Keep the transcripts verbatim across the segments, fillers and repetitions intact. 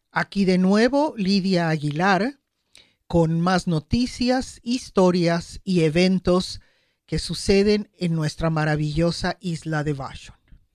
Aquí de nuevo Lidia Aguilar con más noticias, historias y eventos que suceden en nuestra maravillosa isla de Vashon.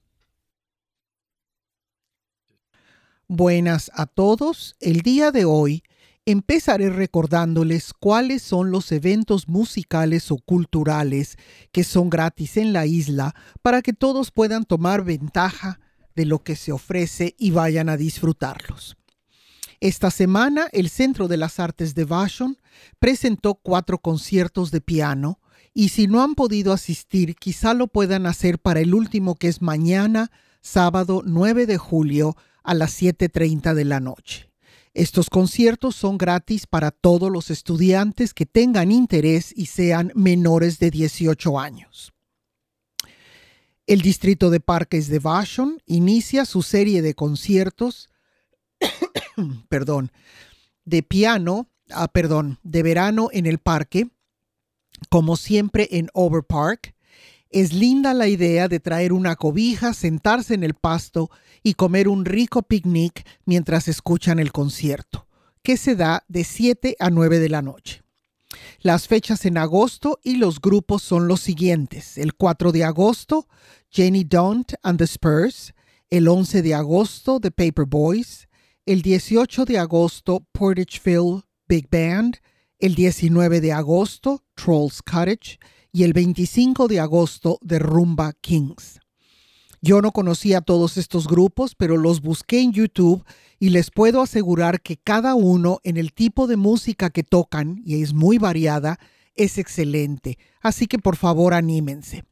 Buenas a todos. El día de hoy empezaré recordándoles cuáles son los eventos musicales o culturales que son gratis en la isla para que todos puedan tomar ventaja de lo que se ofrece y vayan a disfrutarlos. Esta semana, el Centro de las Artes de Vashon presentó cuatro conciertos de piano y si no han podido asistir, quizá lo puedan hacer para el último, que es mañana, sábado nueve de julio a las siete treinta de la noche. Estos conciertos son gratis para todos los estudiantes que tengan interés y sean menores de dieciocho años. El Distrito de Parques de Vashon inicia su serie de conciertos perdón, de piano, ah, perdón, de verano en el parque, como siempre en Overpark. Es linda la idea de traer una cobija, sentarse en el pasto y comer un rico picnic mientras escuchan el concierto, que se da de siete a nueve de la noche. Las fechas en agosto y los grupos son los siguientes. El cuatro de agosto, Jenny Daunt and the Spurs. El once de agosto, The Paper Boys. El dieciocho de agosto, Portageville Big Band. El diecinueve de agosto, Trolls Cottage. Y el veinticinco de agosto, The Rumba Kings. Yo no conocía todos estos grupos, pero los busqué en YouTube y les puedo asegurar que cada uno, en el tipo de música que tocan, y es muy variada, es excelente. Así que por favor anímense.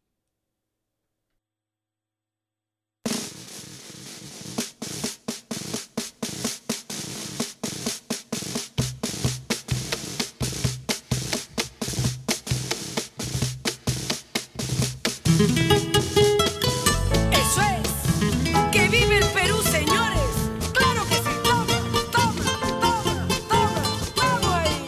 Eso es, que vive el Perú, señores. Claro que sí, toma, toma, toma, toma, toma ahí.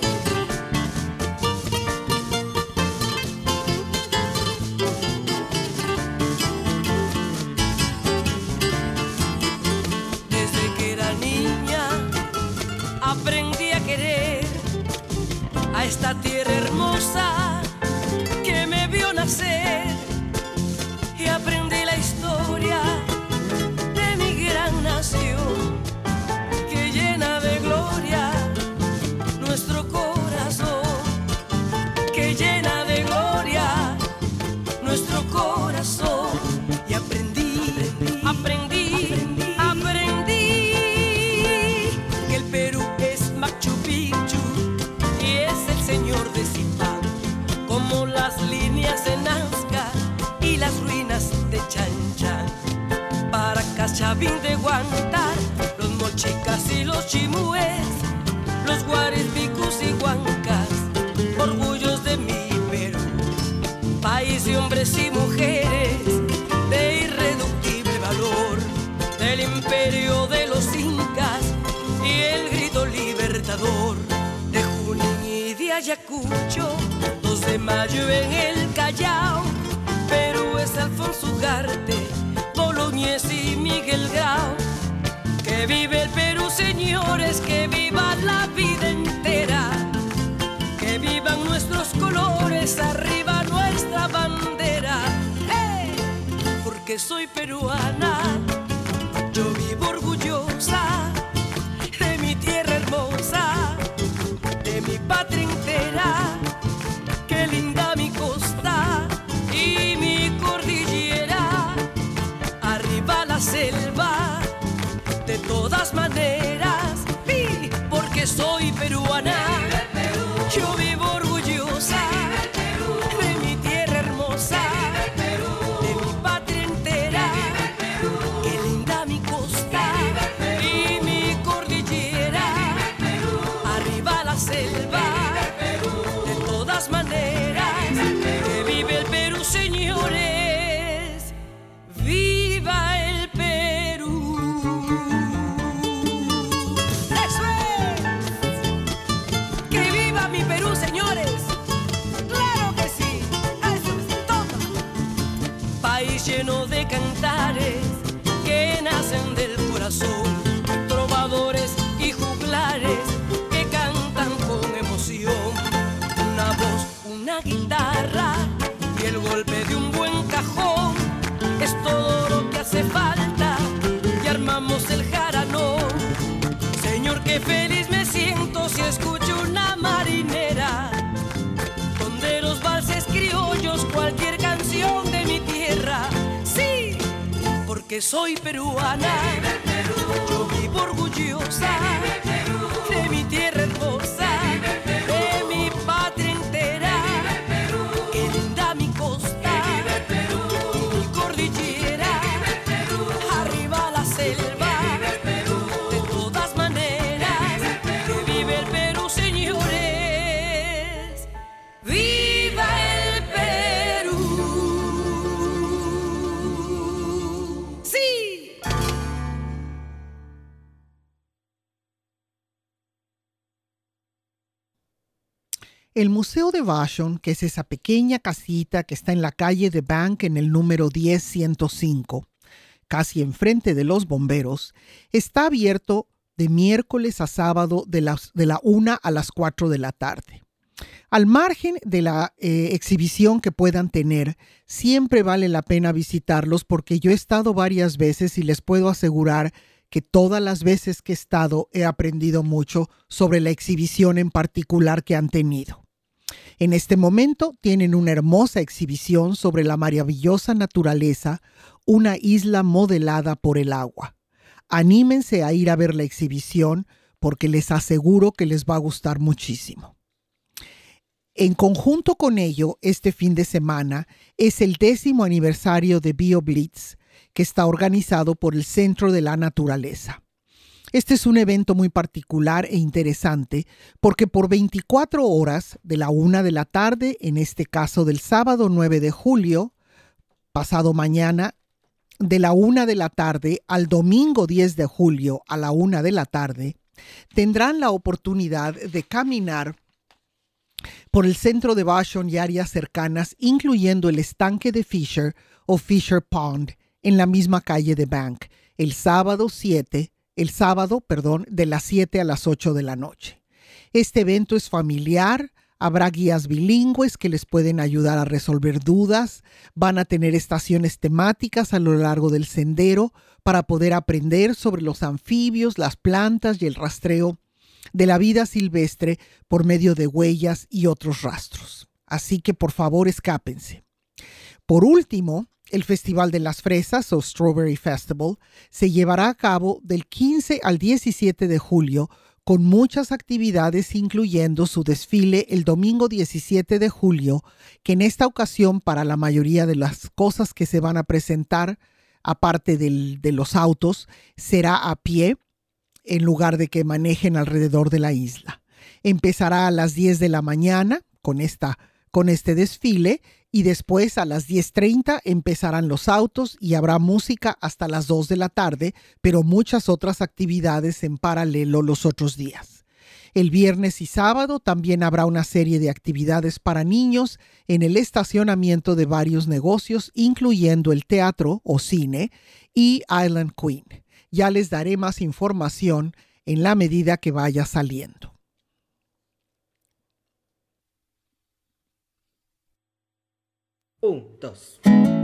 Desde que era niña aprendí a querer a esta tierra hermosa que me vio nacer. Y aprendí la historia de mi gran nación, que llena de gloria nuestro corazón, que llena de gloria nuestro corazón. Y aprendí, aprendí, aprendí, aprendí que el Perú es Machu Picchu y es el señor de Zipan, como las líneas de Nazca y las ruinas de Chanchan, Paracas, Chavín de Huántar, los mochicas y los chimúes, los guares, picus y huancas, orgullos de mi Perú, país de hombres y mujeres de irreductible valor, del imperio de los incas y el grito libertador, de Junín y de Ayacucho, dos de mayo en el Callao. Perú es Alfonso Ugarte, Boloñez y Miguel Grau. Que vive el Perú, señores, que viva la vida entera. Que vivan nuestros colores, arriba nuestra bandera. ¡Hey! Porque soy peruana, yo vivo orgullosa de mi tierra hermosa, de mi patria entera. Qué linda mi costa y mi cordillera, arriba la selva, de todas maneras, sí, porque soy peruana, yo vivo orgullosa de mi tierra hermosa, de mi patria entera, qué linda mi costa y mi cordillera, arriba la selva, de todas maneras, que vive el Perú, señores, viva el Perú. ¡Eso es! porque soy peruana. Yo vivo orgullosa de mi tierra hermosa, de mi patria entera. Qué linda mi costa, mi cordillera, arriba la selva. De todas maneras, que vive el Perú, señores. ¡Viva el Perú! ¡Sí! El Museo de Vashon, que es esa pequeña casita que está en la calle de Bank en el número diez ciento cinco, casi enfrente de los bomberos, está abierto de miércoles a sábado de, las, de la una a las cuatro de la tarde. Al margen de la eh, exhibición que puedan tener, siempre vale la pena visitarlos porque yo he estado varias veces y les puedo asegurar que todas las veces que he estado he aprendido mucho sobre la exhibición en particular que han tenido. En este momento tienen una hermosa exhibición sobre la maravillosa naturaleza, una isla modelada por el agua. Anímense a ir a ver la exhibición porque les aseguro que les va a gustar muchísimo. En conjunto con ello, este fin de semana es el décimo aniversario de BioBlitz, que está organizado por el Centro de la Naturaleza. Este es un evento muy particular e interesante porque por veinticuatro horas, de la una de la tarde, en este caso del sábado nueve de julio, pasado mañana, de la una de la tarde al domingo diez de julio a la una de la tarde, tendrán la oportunidad de caminar por el centro de Vashon y áreas cercanas, incluyendo el estanque de Fisher o Fisher Pond, en la misma calle de Bank, el sábado siete, el sábado, perdón, de las siete a las ocho de la noche. Este evento es familiar, habrá guías bilingües que les pueden ayudar a resolver dudas, van a tener estaciones temáticas a lo largo del sendero para poder aprender sobre los anfibios, las plantas y el rastreo de la vida silvestre por medio de huellas y otros rastros. Así que por favor escápense. Por último, el Festival de las Fresas o Strawberry Festival se llevará a cabo del quince al diecisiete de julio con muchas actividades incluyendo su desfile el domingo diecisiete de julio, que en esta ocasión para la mayoría de las cosas que se van a presentar, aparte del, de los autos, será a pie en lugar de que manejen alrededor de la isla. Empezará a las diez de la mañana con, esta, con este desfile y después a las diez treinta empezarán los autos y habrá música hasta las dos de la tarde, pero muchas otras actividades en paralelo los otros días. El viernes y sábado también habrá una serie de actividades para niños en el estacionamiento de varios negocios, incluyendo el teatro o cine y Island Queen. Ya les daré más información en la medida que vaya saliendo. Un, dos.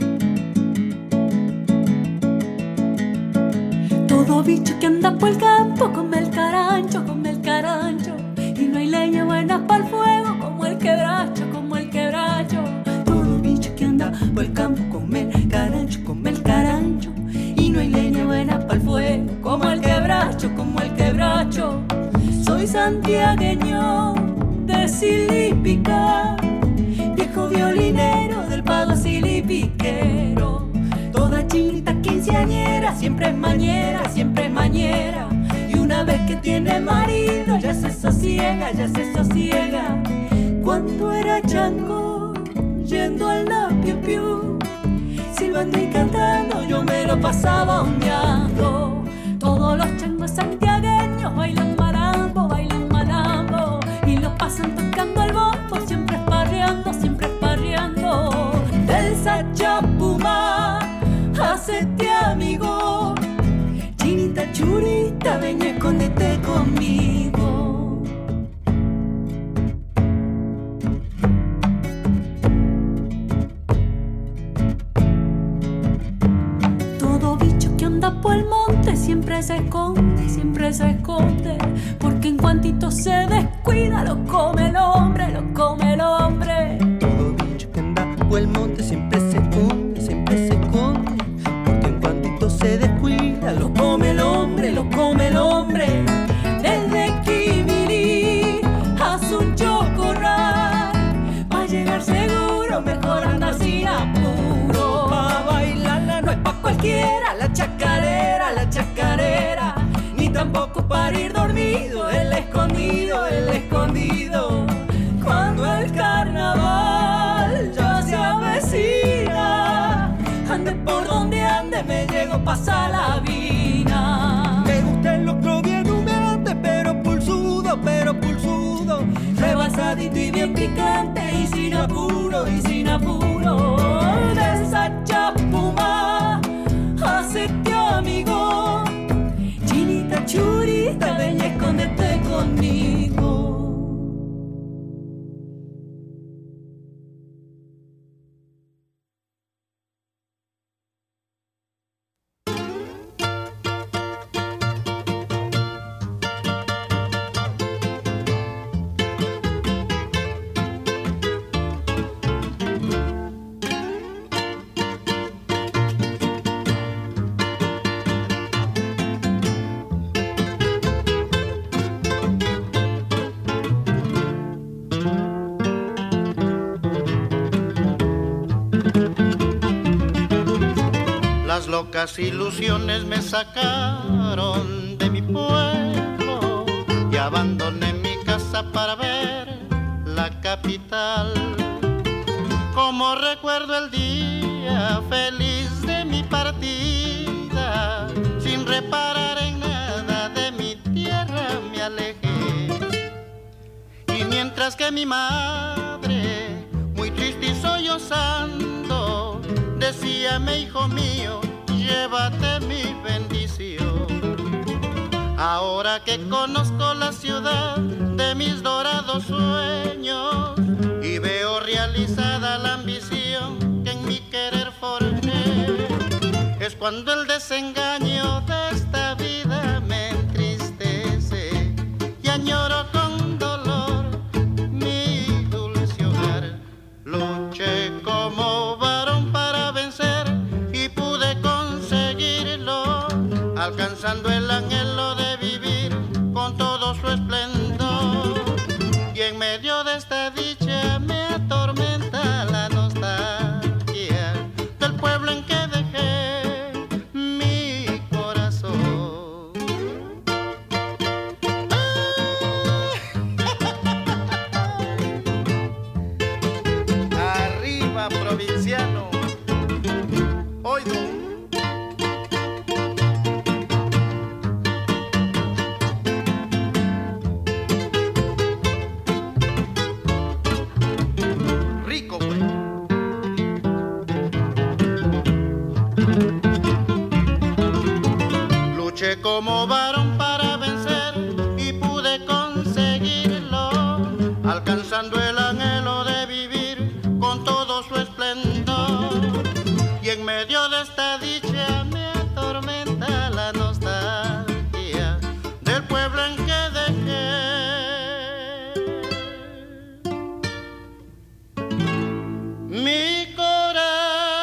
Todo bicho que anda por el campo come el carancho, come el carancho. Y no hay leña buena para el fuego como el quebracho, como el quebracho. Todo bicho que anda por el campo come el carancho, come el carancho. Y no hay leña buena para el fuego como el quebracho, como el quebracho. Soy santiagueño de Silipica, viejo violinero del pago silipiquero. Toda chinita quinceañera, siempre es mañera, siempre es mañera. Y una vez que tiene marido ya se sosiega, ya se sosiega. Cuando era chango, yendo al la piu piu, silbando y cantando yo me lo pasaba ondeando. Todos los changos santiagueños bailan marambo, bailan marambo. Y lo pasan tocando el bombo, siempre esparreando, siempre esparreando. Del Sachapuma, hacete amigo. Chinita churita, ven y escóndete conmigo. Todo bicho que anda por el monte siempre se esconde, siempre se esconde. Porque en cuantito se descuida lo come el hombre, lo come el hombre. Todo bicho que anda por el monte siempre se esconde, siempre se esconde. Porque en cuantito se hombre lo come el hombre. Desde Quimilí a Sunchocorral, pa' llegar seguro mejor anda sin apuro. Pa' bailarla no es pa' cualquiera, la chacarera, la chacarera. Ni tampoco para ir dormido, el escondido, el escondido. Cuando el carnaval ya se avecina, ande por donde ande, me llego pa' Salavina. Me gusta el locro bien humeante, pero pulsudo, pero pulsudo. Rebasadito y bien picante, y sin apuro, y sin apuro. De esa chapuma, hacete amigo. Chinita churita, ven y escóndete conmigo. Las locas ilusiones me sacaron de mi pueblo y abandoné mi casa para ver la capital. Como recuerdo el día feliz de mi partida, sin reparar en nada de mi tierra me alejé. Y mientras que mi madre, muy triste y sollozando, decíame, hijo mío, llévate mi bendición. Ahora que conozco la ciudad de mis dorados sueños y veo realizada la ambición que en mi querer forjé, es cuando el desengaño de esta vida me entristece y añoro con dolor mi dulce hogar. Luché como varón para vencer y pude conseguirlo, alcanzando el anhelo de vivir con todo su esplendor. Y en medio de esta dicha me atormenta la nostalgia del pueblo en que dejé mi corazón. Arriba, provinciano. Oigo. Rico, güey. Luché como varón para vencer y pude conseguirlo, alcanzando el anhelo de vivir con todo su esplendor. Y en medio de esta dicha me atormenta la nostalgia del pueblo en que dejé mi corazón.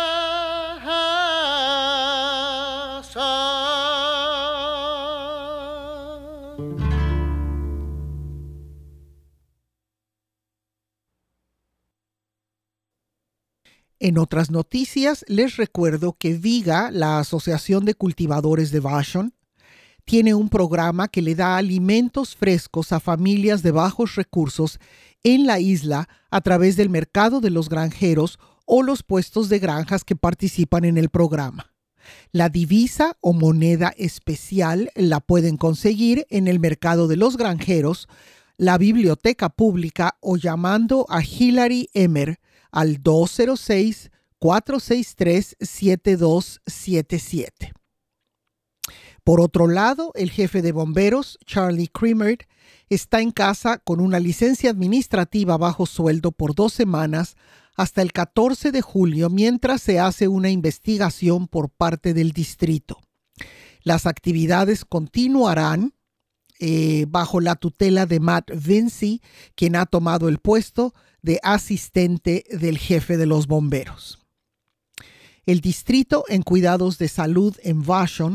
En otras noticias, les recuerdo que Viga, la Asociación de Cultivadores de Vashon, tiene un programa que le da alimentos frescos a familias de bajos recursos en la isla a través del mercado de los granjeros o los puestos de granjas que participan en el programa. La divisa o moneda especial la pueden conseguir en el mercado de los granjeros, la biblioteca pública o llamando a Hilary Emmer al dos cero seis, cuatro seis tres, siete dos siete siete. Por otro lado, el jefe de bomberos, Charlie Creamer, está en casa con una licencia administrativa bajo sueldo por dos semanas hasta el catorce de julio mientras se hace una investigación por parte del distrito. Las actividades continuarán eh, bajo la tutela de Matt Vinci, quien ha tomado el puesto de asistente del jefe de los bomberos. El distrito en cuidados de salud en Vashon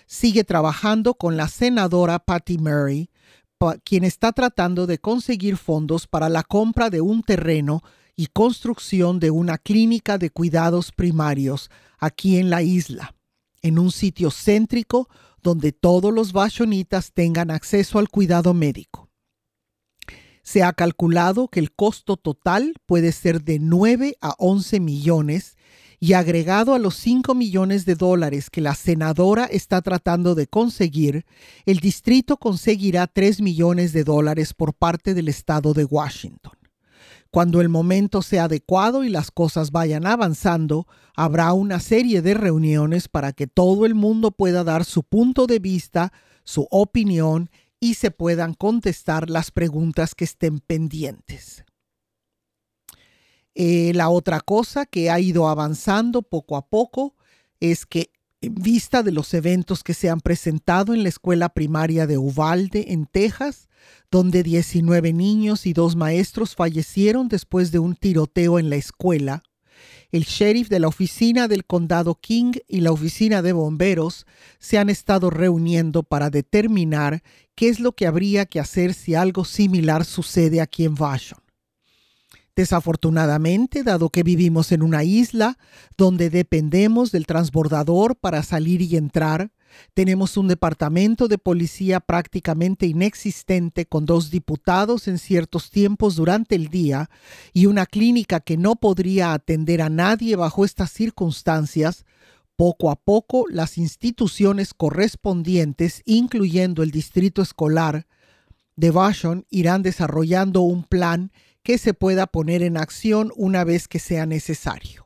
sigue trabajando con la senadora Patty Murray, quien está tratando de conseguir fondos para la compra de un terreno y construcción de una clínica de cuidados primarios aquí en la isla, en un sitio céntrico donde todos los vashonitas tengan acceso al cuidado médico. Se ha calculado que el costo total puede ser de nueve a once millones y agregado a los cinco millones de dólares que la senadora está tratando de conseguir, el distrito conseguirá tres millones de dólares por parte del estado de Washington. Cuando el momento sea adecuado y las cosas vayan avanzando, habrá una serie de reuniones para que todo el mundo pueda dar su punto de vista, su opinión y se puedan contestar las preguntas que estén pendientes. Eh, la otra cosa que ha ido avanzando poco a poco es que en vista de los eventos que se han presentado en la escuela primaria de Uvalde, en Texas, donde diecinueve niños y dos maestros fallecieron después de un tiroteo en la escuela, el sheriff de la oficina del condado King y la oficina de bomberos se han estado reuniendo para determinar qué es lo que habría que hacer si algo similar sucede aquí en Vashon. Desafortunadamente, dado que vivimos en una isla donde dependemos del transbordador para salir y entrar, tenemos un departamento de policía prácticamente inexistente con dos diputados en ciertos tiempos durante el día y una clínica que no podría atender a nadie bajo estas circunstancias. Poco a poco, las instituciones correspondientes, incluyendo el distrito escolar de Vashon, irán desarrollando un plan que se pueda poner en acción una vez que sea necesario.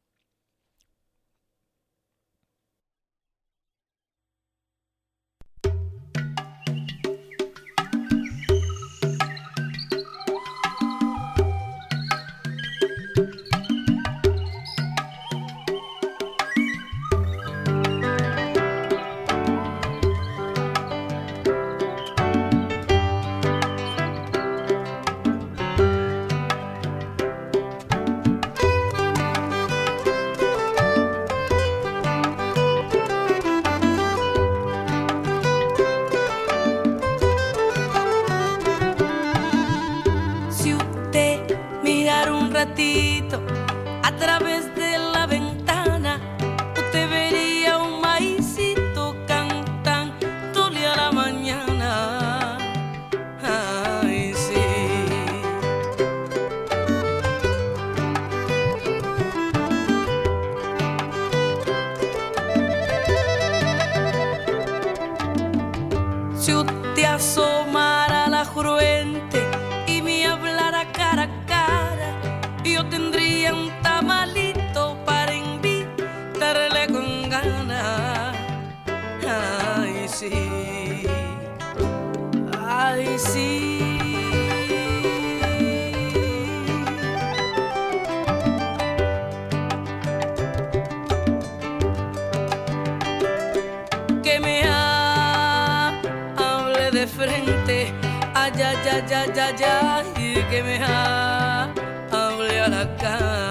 A través de la ventana usted vería un maicito cantándole a la mañana. Ay, sí. Si usted asomara a la fuente y me hablara cara a cara, yo tendría un tamalito para invitarle con ganas. Ay, sí. Ay, sí. Que me hable de frente, ay, ay, ay, ay, ay, ay, que me hable a la cara.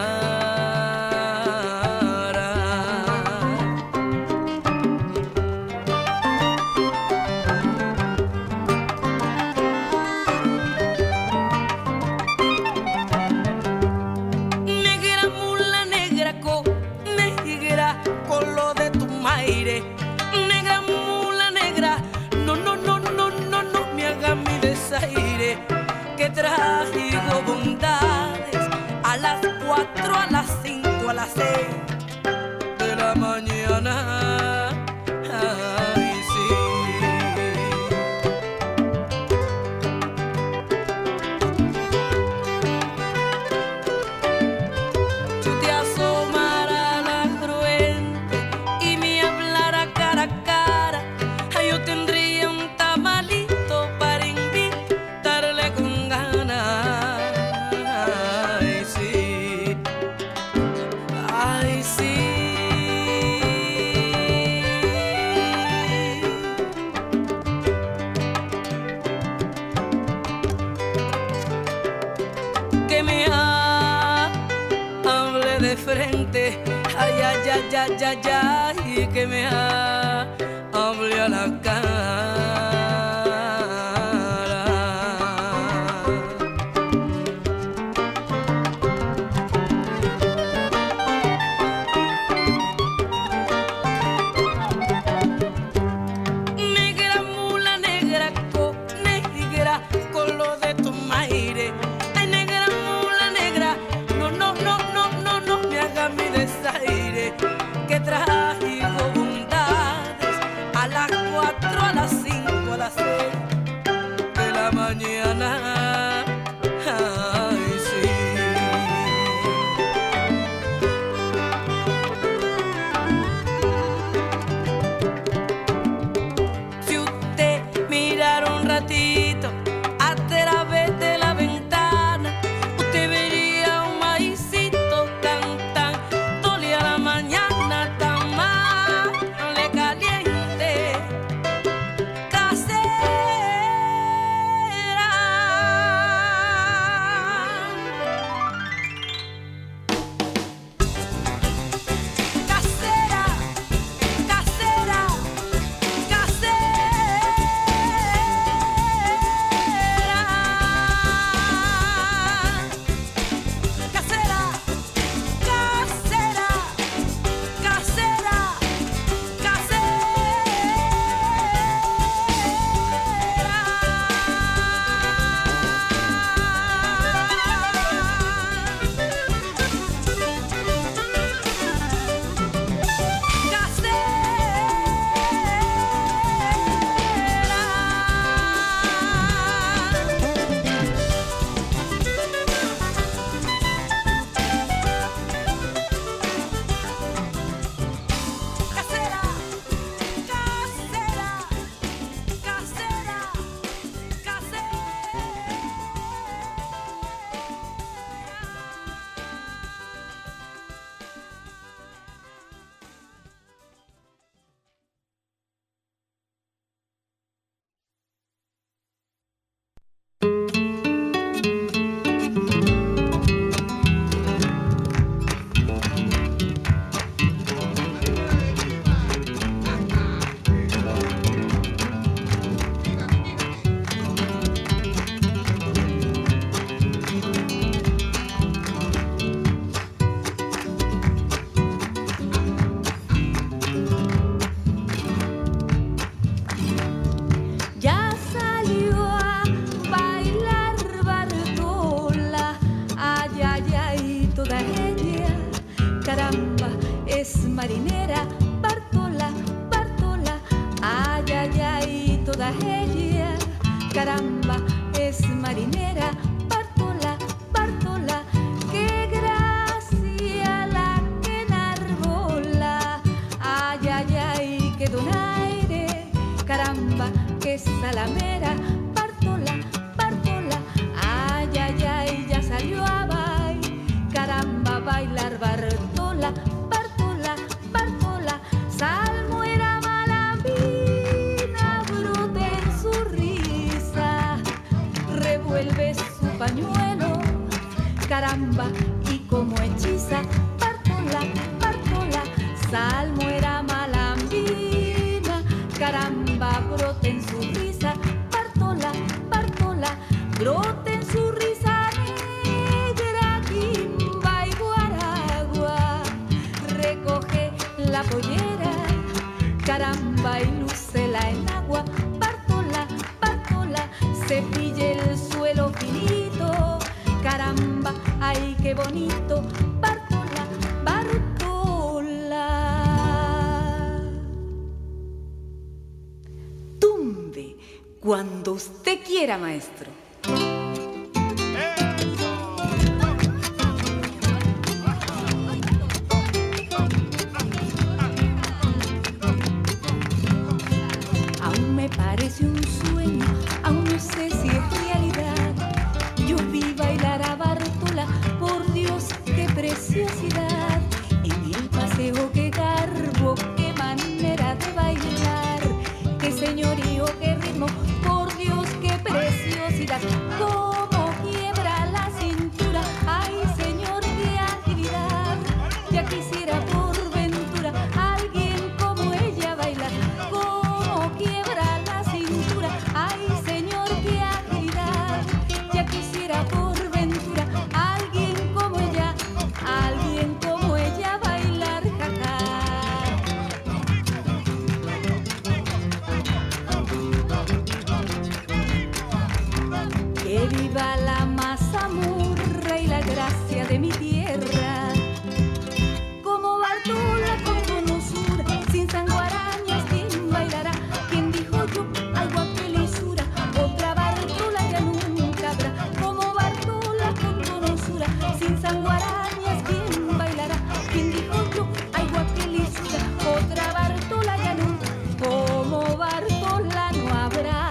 Negra mula, negra co, negra con lo de tu maire. Negra mula, negra, no, no, no, no, no, no me haga mi desaire, que traigo bondades a las cuatro, a las cinco, a las seis de la mañana. Ay, sí. Si te asomara a la fuente y me hablara cara a cara, yo tendría un tamalito para invitarle con ganas. Ay, sí. Ay, sí. Que me hable de frente, ay, ay, ay, ay, ay, ay, que me hable mira la cara. Negra mula, negra co, negra con lo de tu maire. Ay, negra mula, negra, no, no, no, no, no, no me haga mi desaire. Que traigo bondades a las cuatro, a las cinco, a las seis de la mañana. Ay, sí. Si usted mirara un ratito a través de la ventana, usted vería un maicito cantándole a la mañana, tan le caliente, casera. Casera, casera, casera. Casera, casera, casera, casera, casera, ya salió a bailar Bartola, ay, ay, ay, toda ella, caramba, es marinera, Bartola, Bartola, ay, ay, ay, toda ella, caramba, es marinera, Bartola, Bartola, qué gracia la que enarbola, ay, ay, ay, qué donaire, caramba, que salamera, Bartola, Bartola, ay, ay, ay, ya salió a bailar, caramba, bailar Bartola, Bartola, Bartola, salmo era malambina, brota en su risa, revuelve su pañuelo, caramba, y como hechiza, Bartola, Bartola, salmo era malambina, caramba, brota en su risa, Bartola, Bartola, brota en su risa negra, quimba y guaragua, recoge la pollera, caramba, y lúcela en agua, Bartola, Bartola, cepille el suelo finito, caramba, ay, qué bonito, Bartola, Bartola. Tumbe cuando usted quiera, maestro. Aún me parece un sueño, aún no sé si es realidad. Yo vi bailar a Bartola, por Dios, qué preciosidad. En el paseo, qué garbo, qué manera de bailar, qué señorío, qué ritmo, por Dios, qué preciosidad. vuelva la mazamorra y la gracia de mi tierra. Como Bartola con donosura, sin sanguarañas, ¿quién bailará? ¿Quién dijo yo algo a qué lisura? Otra Bartola ya nunca habrá. Como Bartola con donosura, sin sanguarañas, ¿quién bailará? ¿Quién dijo yo algo a qué lisura? Otra Bartola ya nunca, como Bartola no habrá.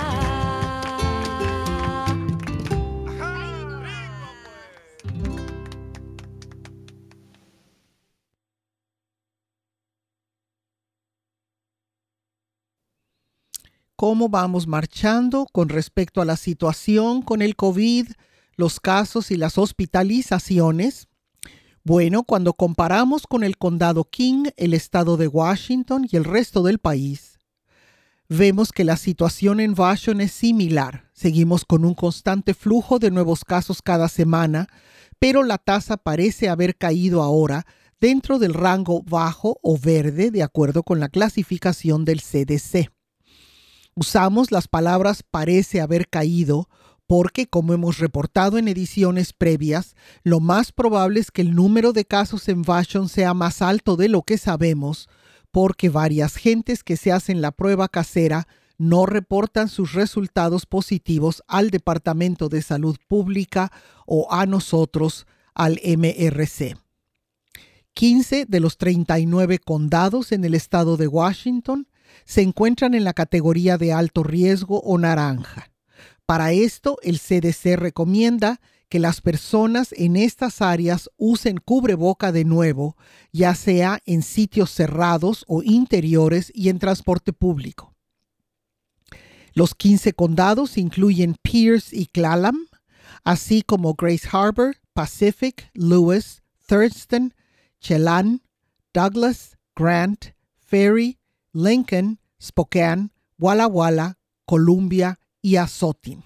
¿Cómo vamos marchando con respecto a la situación con el COVID, los casos y las hospitalizaciones? Bueno, cuando comparamos con el condado King, el estado de Washington y el resto del país, vemos que la situación en Vashon es similar. Seguimos con un constante flujo de nuevos casos cada semana, pero la tasa parece haber caído ahora dentro del rango bajo o verde de acuerdo con la clasificación del C D C. Usamos las palabras parece haber caído porque, como hemos reportado en ediciones previas, lo más probable es que el número de casos en Vashon sea más alto de lo que sabemos, porque varias gentes que se hacen la prueba casera no reportan sus resultados positivos al Departamento de Salud Pública o a nosotros, al M R C. quince de los treinta y nueve condados en el estado de Washington se encuentran en la categoría de alto riesgo o naranja. Para esto, el C D C recomienda que las personas en estas áreas usen cubreboca de nuevo, ya sea en sitios cerrados o interiores y en transporte público. Los quince condados incluyen Pierce y Clallam, así como Grace Harbor, Pacific, Lewis, Thurston, Chelan, Douglas, Grant, Ferry, Lincoln, Spokane, Walla Walla, Columbia y Azotin.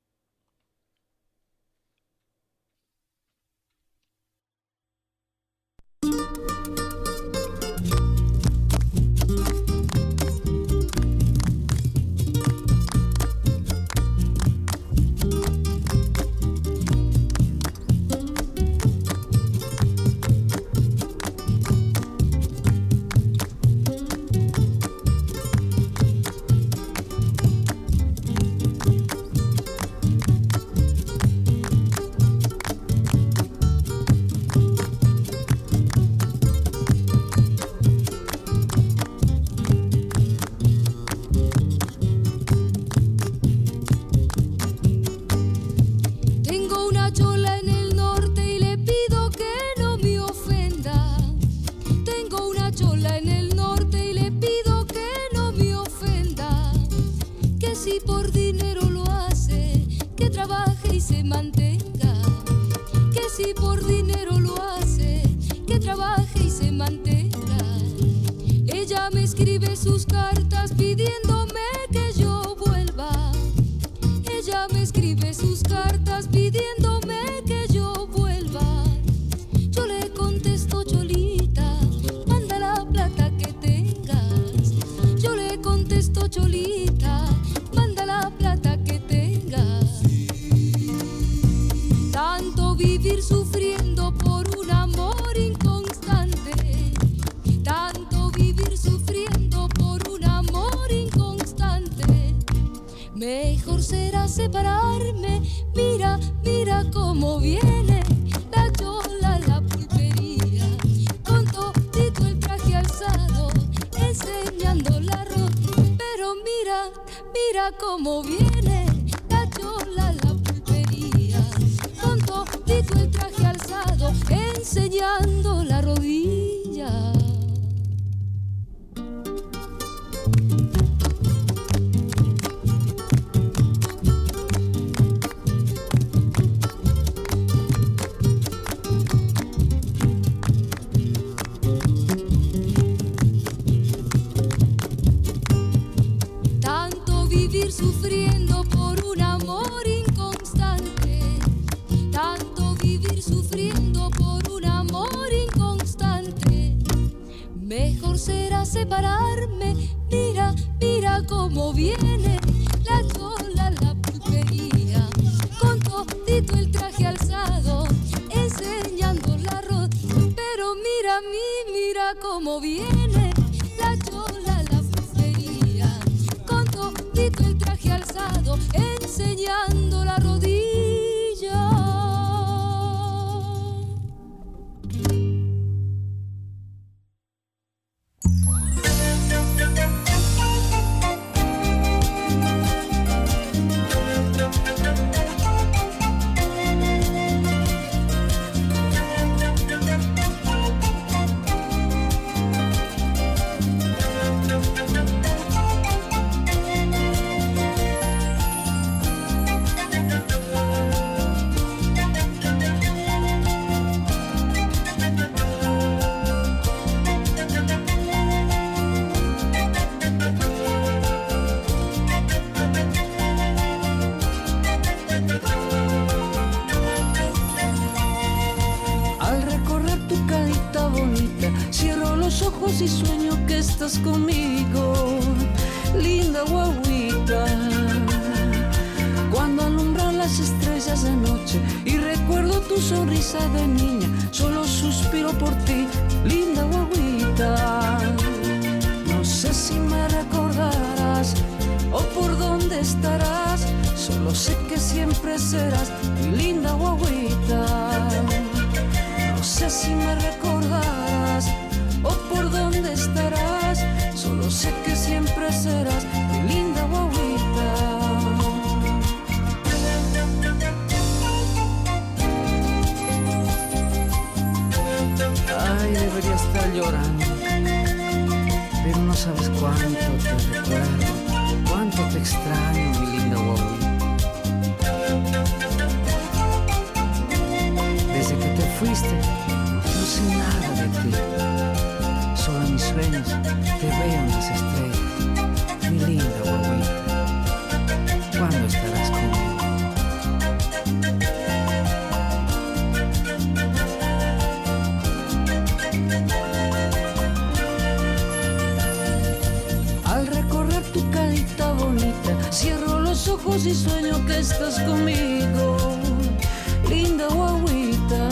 Mejor será separarme, mira, mira cómo viene la chola, la pulpería, con todito el traje alzado, enseñando la rodilla. Pero mira, mira cómo viene la chola, la pulpería, con todito el traje alzado, enseñando la rodilla. Sufriendo por un amor inconstante, tanto vivir sufriendo por un amor inconstante. Mejor será separarme, mira, mira cómo viene la chola, la pulpería, con todito como viene la chola, la frutería, con todito el traje alzado, enseñando la rodilla. Y sueño que estás conmigo, linda guaguita. Cuando alumbran las estrellas de noche y recuerdo tu sonrisa de niña, solo suspiro por ti, linda guaguita. No sé si me recordarás o por dónde estarás, solo sé que siempre serás mi linda guaguita. No sé si me recordarás o por dónde estarás, solo sé que siempre serás mi linda guaguita. Ay, debería estar llorando, pero no sabes cuánto te recuerdo, cuánto te extraño, mi linda guaguita. Desde que te fuiste, no sé nada de ti. Solo en mis sueños te veo en las estrellas, mi linda guaguita. ¿Cuándo estarás conmigo? Al recorrer tu carita bonita, cierro los ojos y sueño que estás conmigo, linda guaguita.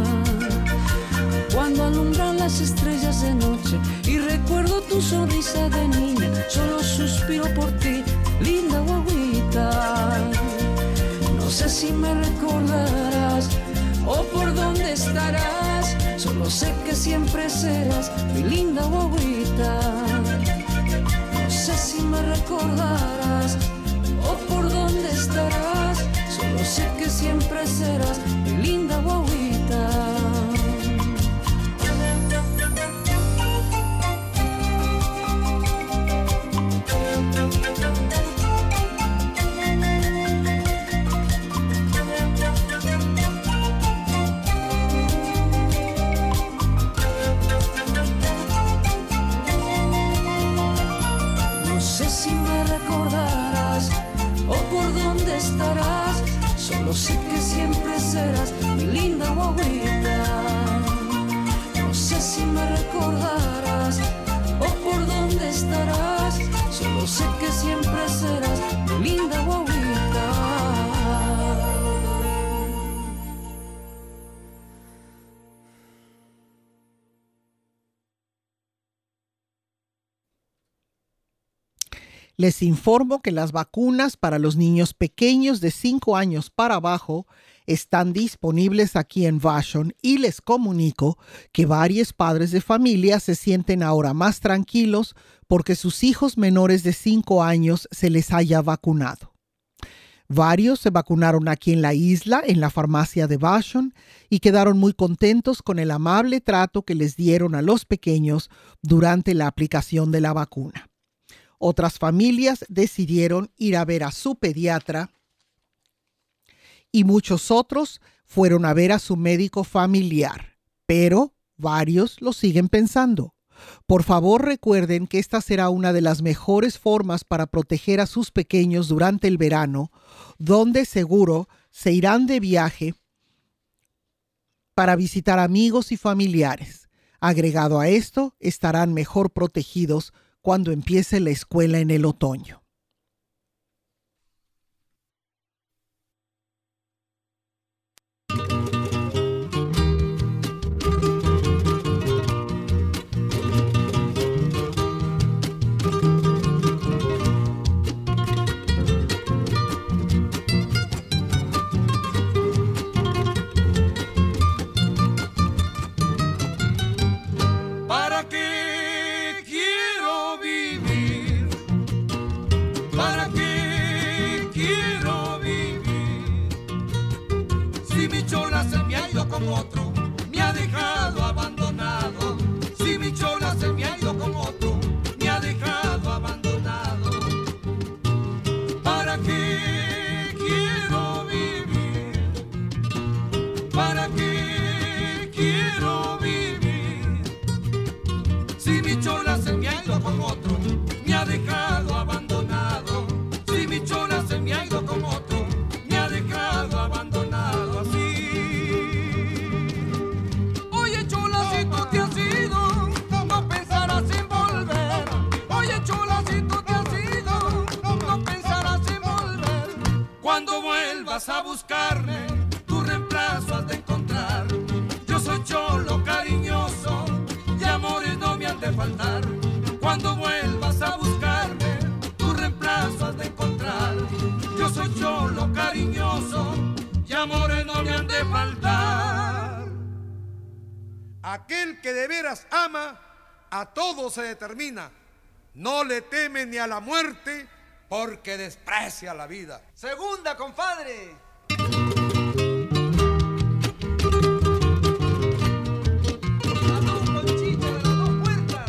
Cuando alumbran las estrellas de noche y recuerdo tu sonrisa de niña, solo suspiro por ti, linda guaguita. No sé si me recordarás o por dónde estarás, solo sé que siempre serás mi linda guaguita. No sé si me recordarás o por dónde estarás, solo sé que siempre serás mi linda guaguita. Estarás, solo sé que siempre serás mi linda guaguita. No sé si me recordarás o por dónde estarás, solo sé que siempre serás mi linda guaguita. Les informo que las vacunas para los niños pequeños de cinco años para abajo están disponibles aquí en Vashon y les comunico que varios padres de familia se sienten ahora más tranquilos porque sus hijos menores de cinco años se les haya vacunado. Varios se vacunaron aquí en la isla, en la farmacia de Vashon, y quedaron muy contentos con el amable trato que les dieron a los pequeños durante la aplicación de la vacuna. Otras familias decidieron ir a ver a su pediatra y muchos otros fueron a ver a su médico familiar, pero varios lo siguen pensando. Por favor, recuerden que esta será una de las mejores formas para proteger a sus pequeños durante el verano, donde seguro se irán de viaje para visitar amigos y familiares. Agregado a esto, estarán mejor protegidos cuando empiece la escuela en el otoño. Si mi chola se me ha ido con otro, me ha dejado abandonado. Si mi chola se me ha ido con otro, me ha dejado abandonado. ¿Para qué quiero vivir? ¿Para qué quiero vivir? Si mi chola se me ha ido con otro, me ha dejado abandonado. Si mi chola se me ha ido con otro, me ha dejado abandonado así. Oye chola, si tú te has ido, no pensarás en volver. Oye chola, si tú te has ido, no pensarás en volver. Cuando vuelvas a buscarme, tu reemplazo has de encontrar. Yo soy cholo cariñoso y amores no me han de faltar. Cuando vuelvas a buscarme, tu reemplazo has de encontrar. Yo soy cholo cariñoso y amores no me han de faltar. Aquel que de veras ama, a todo se determina. No le teme ni a la muerte, porque desprecia la vida. Segunda, compadre. Salud, Conchito de las dos puertas.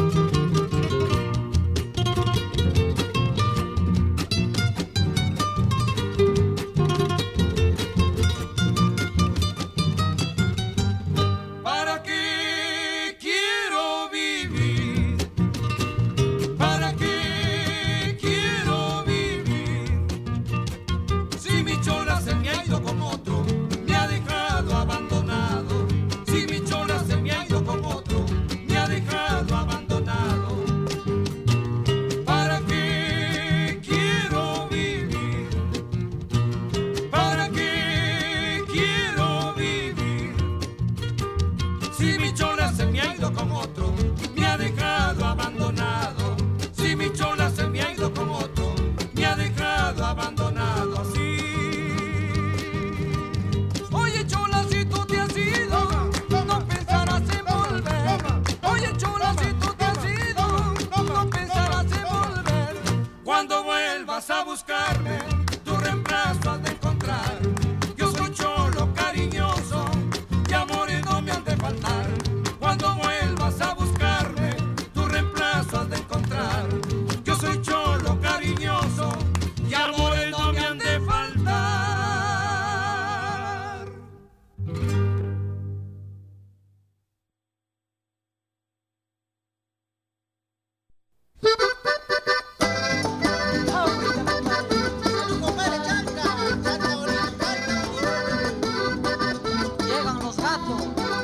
¿Para qué quiero vivir? ¿Para qué quiero vivir? Si mi chola se me ha ido con otro, me ha dejado abandonado. Si mi chola se me ha ido con otro, me ha dejado abandonado. ¿Para qué quiero vivir? ¿Para qué quiero vivir? Si mi chola se me ha ido con otro, me ha dejado abandonado. Si mi chola se me ha ido con otro, me ha dejado abandonado así. Oye chola, si tú te has ido, no pensarás en volver. Oye chola, si tú te has ido, no pensarás en volver. Cuando vuelvas a buscarme, tu reemplazo has de encontrar. Yo soy cholo cariñoso y amores no me han de faltar. Cuando vuelvas a buscarme, tu reemplazo has de encontrar. Yo soy cholo cariñoso y amores no me han de faltar. Llegan los gatos.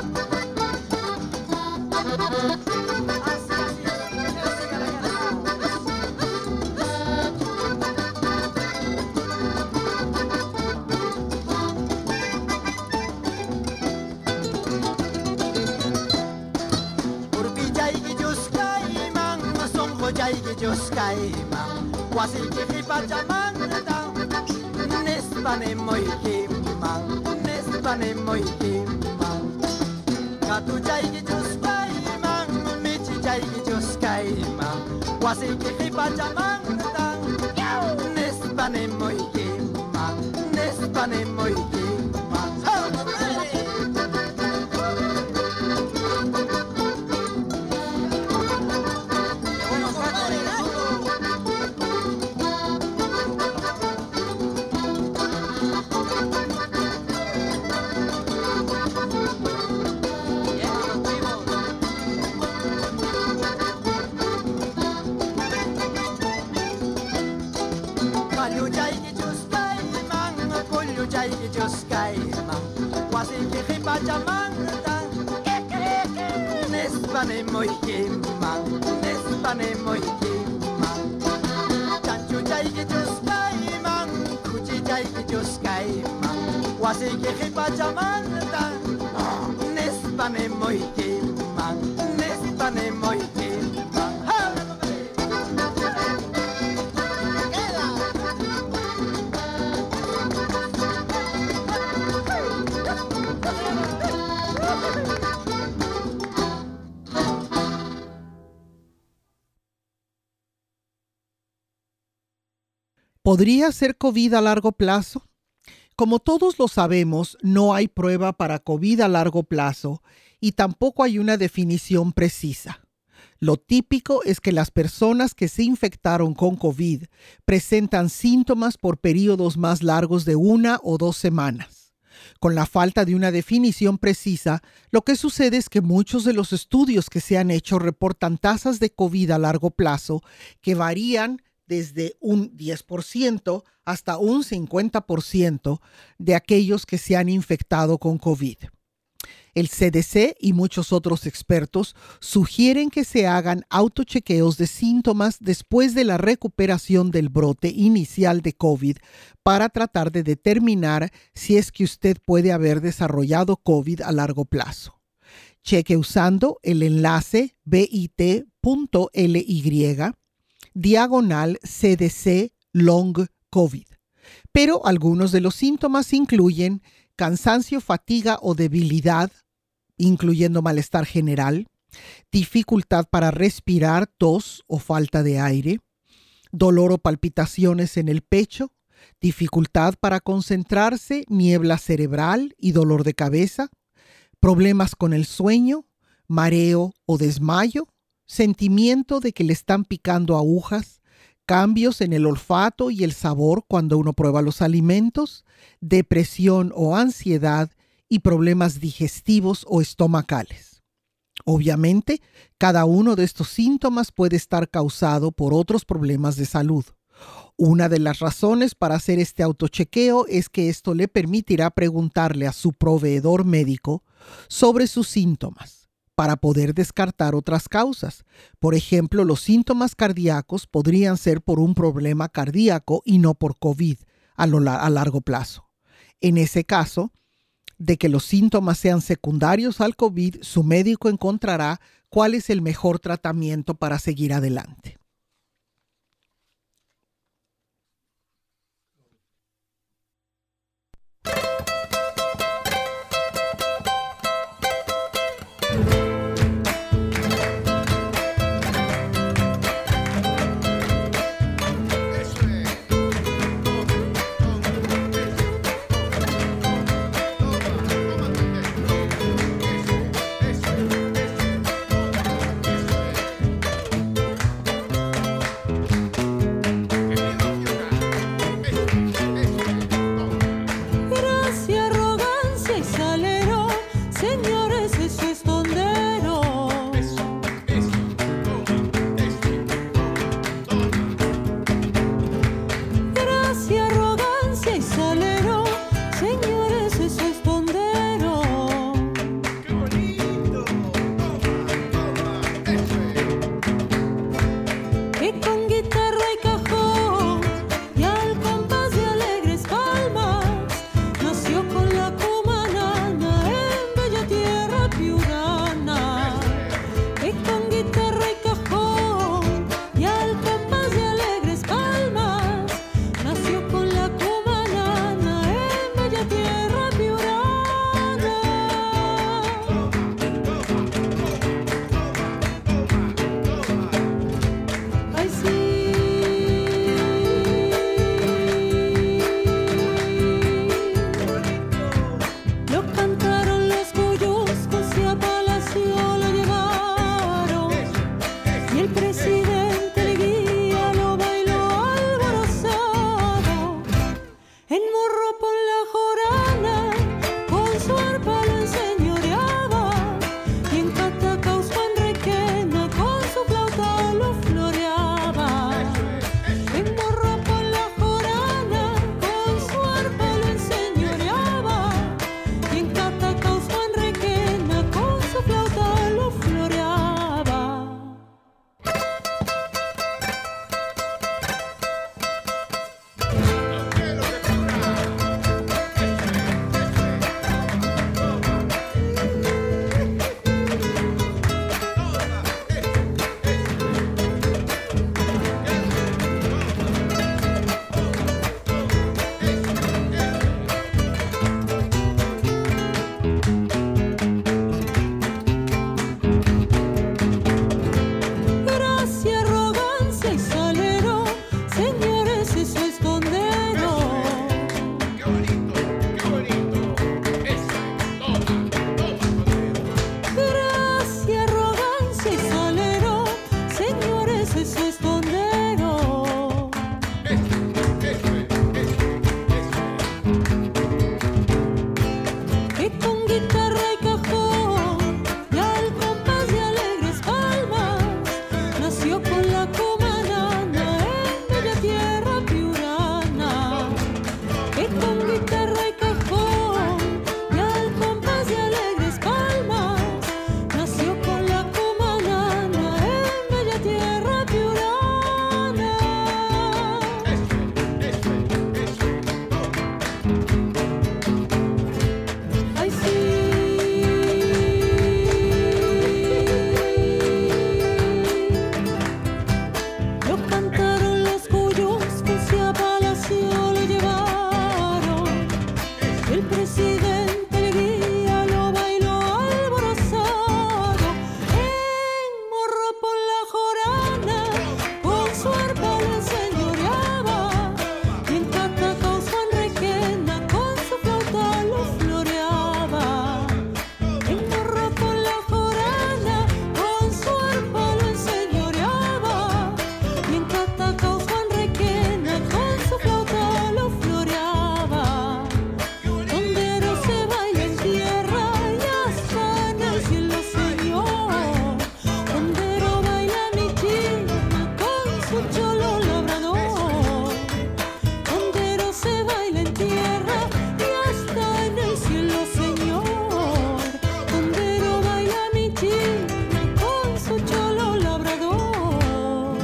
Wasiki pachamanda, nespane moikima, nespane moikima. Katu jaiki juskaima, michi jaiki juskaima. Wasiki pachamanda, nespane moikima, nespane moikima. Nespane moikima, nespane moikima. Chanchu jaiki juskaima, kuchi jaiki juskaima. Wasiki hipachamanda, nespane moikima, nespane moikima. ¿Podría ser COVID a largo plazo? Como todos lo sabemos, no hay prueba para COVID a largo plazo y tampoco hay una definición precisa. Lo típico es que las personas que se infectaron con COVID presentan síntomas por periodos más largos de una o dos semanas. Con la falta de una definición precisa, lo que sucede es que muchos de los estudios que se han hecho reportan tasas de COVID a largo plazo que varían desde un diez por ciento hasta un cincuenta por ciento de aquellos que se han infectado con COVID. El C D C y muchos otros expertos sugieren que se hagan autochequeos de síntomas después de la recuperación del brote inicial de COVID para tratar de determinar si es que usted puede haber desarrollado COVID a largo plazo. Cheque usando el enlace bit.ly diagonal C D C long COVID. Pero algunos de los síntomas incluyen cansancio, fatiga o debilidad, incluyendo malestar general, dificultad para respirar, tos o falta de aire, dolor o palpitaciones en el pecho, dificultad para concentrarse, niebla cerebral y dolor de cabeza, problemas con el sueño, mareo o desmayo, sentimiento de que le están picando agujas, cambios en el olfato y el sabor cuando uno prueba los alimentos, depresión o ansiedad y problemas digestivos o estomacales. Obviamente, cada uno de estos síntomas puede estar causado por otros problemas de salud. Una de las razones para hacer este autochequeo es que esto le permitirá preguntarle a su proveedor médico sobre sus síntomas, para poder descartar otras causas. Por ejemplo, los síntomas cardíacos podrían ser por un problema cardíaco y no por COVID a, lo, a largo plazo. En ese caso, de que los síntomas sean secundarios al COVID, su médico encontrará cuál es el mejor tratamiento para seguir adelante. que con guitarra y cajón y al compás de alegres palmas nació con la comanana en bella tierra piurana, que con guitarra y cajón y al compás de alegres palmas nació con la comanana en bella tierra piurana. Ay, sí. Lo cantaron los cuyos que hacia Palacio lo llevaron. El presidente le guía, lo bailó alborozado. En morro por la jorana, con su arpa le enseñoreaba. Y en Catacaos Juan Requena, con su flauta lo floreaba. En morro por la jorana, con su arpa lo enseñoreaba. Y en Catacaos Juan Requena, con su flauta lo floreaba. Tondero se baila en tierra y hasta en el cielo, señor. Tondero baila mi china con su cholo labrador. Tondero se baila en tierra y hasta en el cielo, señor. Tondero baila mi china con su cholo labrador.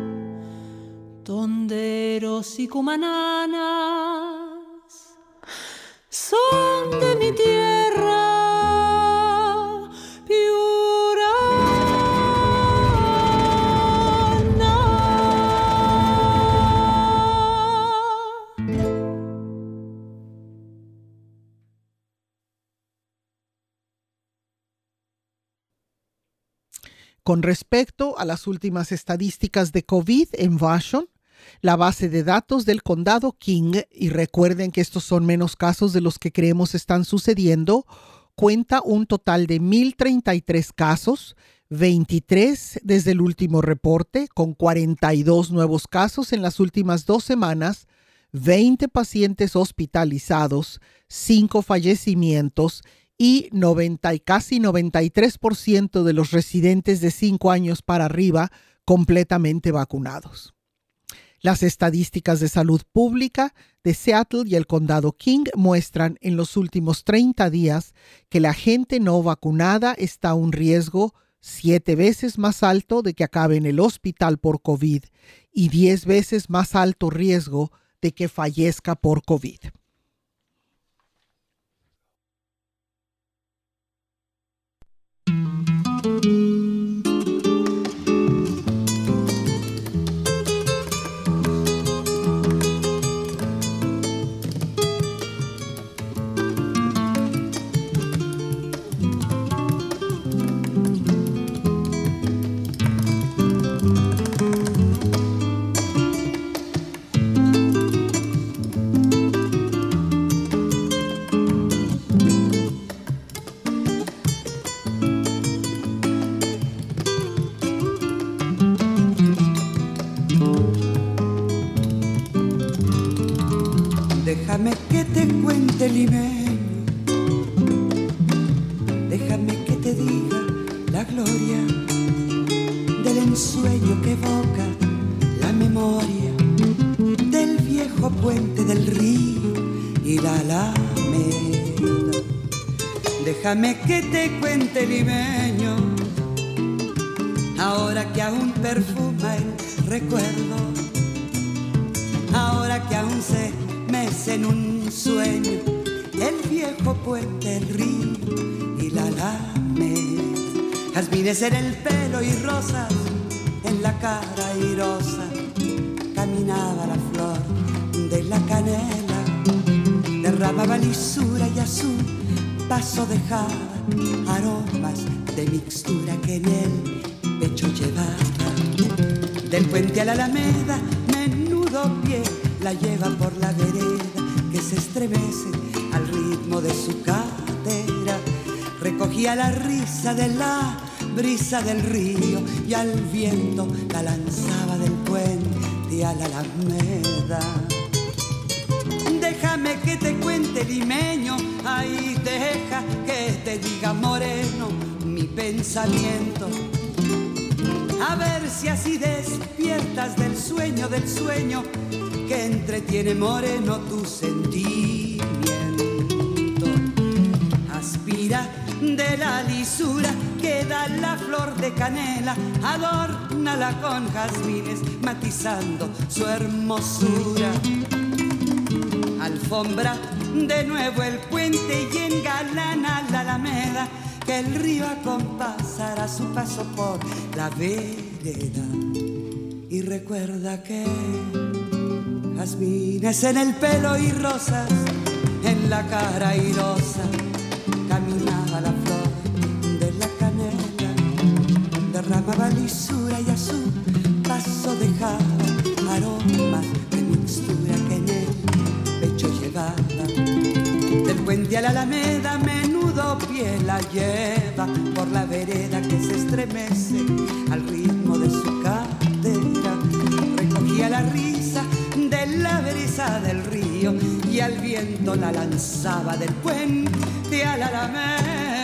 Tonderos y cumananas son de mi tierra piurana. Con respecto a las últimas estadísticas de COVID en Vashon, la base de datos del condado King, y recuerden que estos son menos casos de los que creemos están sucediendo, cuenta un total de mil treinta y tres casos, veintitrés desde el último reporte, con cuarenta y dos nuevos casos en las últimas dos semanas, veinte pacientes hospitalizados, cinco fallecimientos y noventa y casi noventa y tres por ciento de los residentes de cinco años para arriba completamente vacunados. Las estadísticas de salud pública de Seattle y el condado King muestran en los últimos treinta días que la gente no vacunada está a un riesgo siete veces más alto de que acabe en el hospital por COVID y diez veces más alto riesgo de que fallezca por COVID. Déjame que te cuente limeño, déjame que te diga la gloria del ensueño que evoca la memoria del viejo puente del río y la alameda. Déjame que te cuente limeño, ahora que aún perfuma el recuerdo, ahora que aún se mece en un sueño el viejo puente, el río y la alameda. Jazmines en el pelo y rosas en la cara airosa, caminaba la flor de la canela, derramaba lisura y a su paso dejaba aromas de mixtura que en el pecho llevaba. Del puente a la alameda, menudo pie la lleva por la vereda que se estremece al ritmo de su cadera. Recogía la risa de la brisa del río y al viento la lanzaba del puente a la alameda. Déjame que te monte limeño, ahí deja que te diga moreno mi pensamiento. A ver si así despiertas del sueño, del sueño que entretiene moreno tu sentimiento. Aspira de la lisura que da la flor de canela, adórnala con jazmines matizando su hermosura. Alfombra de nuevo el puente y engalana la alameda, que el río acompasará su paso por la vereda. Y recuerda que jazmines en el pelo y rosas en la cara airosa, caminaba la flor de la canela, derramaba lisura y a su paso dejaba aromas de mixtura que en el pecho llevaba. Del puente a la alameda menudo pie la lleva por la vereda que se estremece al ritmo de su cadera. Recogía la risa de la brisa del río y al viento la lanzaba del puente a la alameda.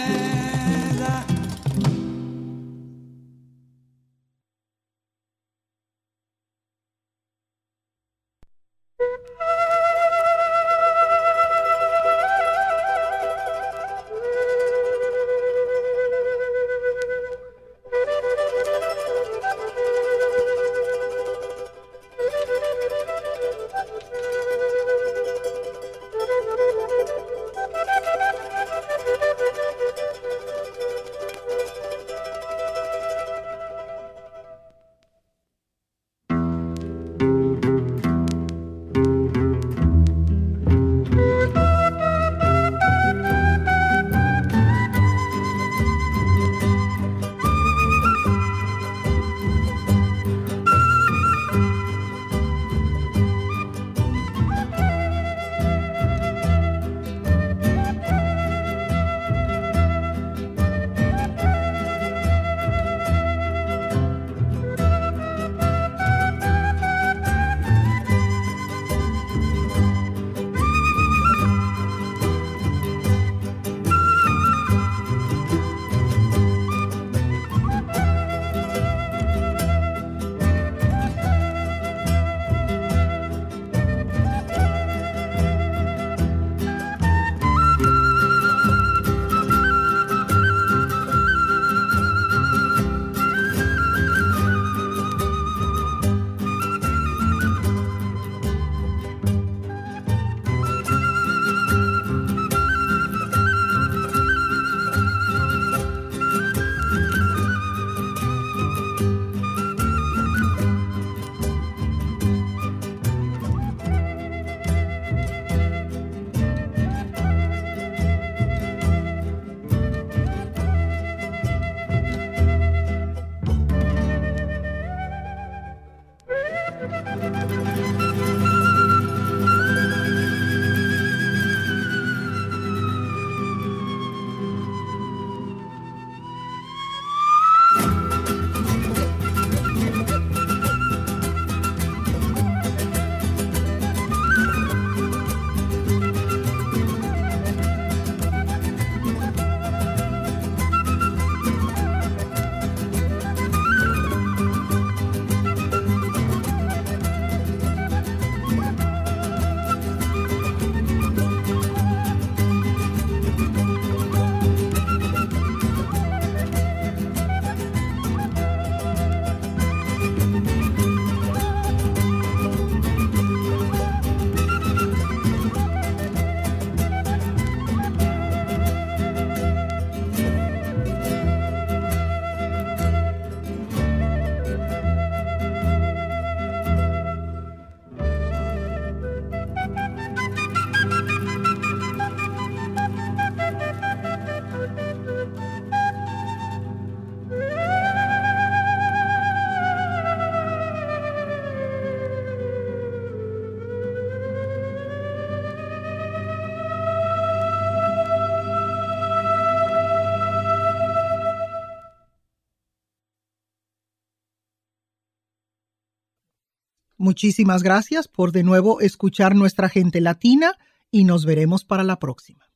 Muchísimas gracias por de nuevo escuchar nuestra gente latina y nos veremos para la próxima.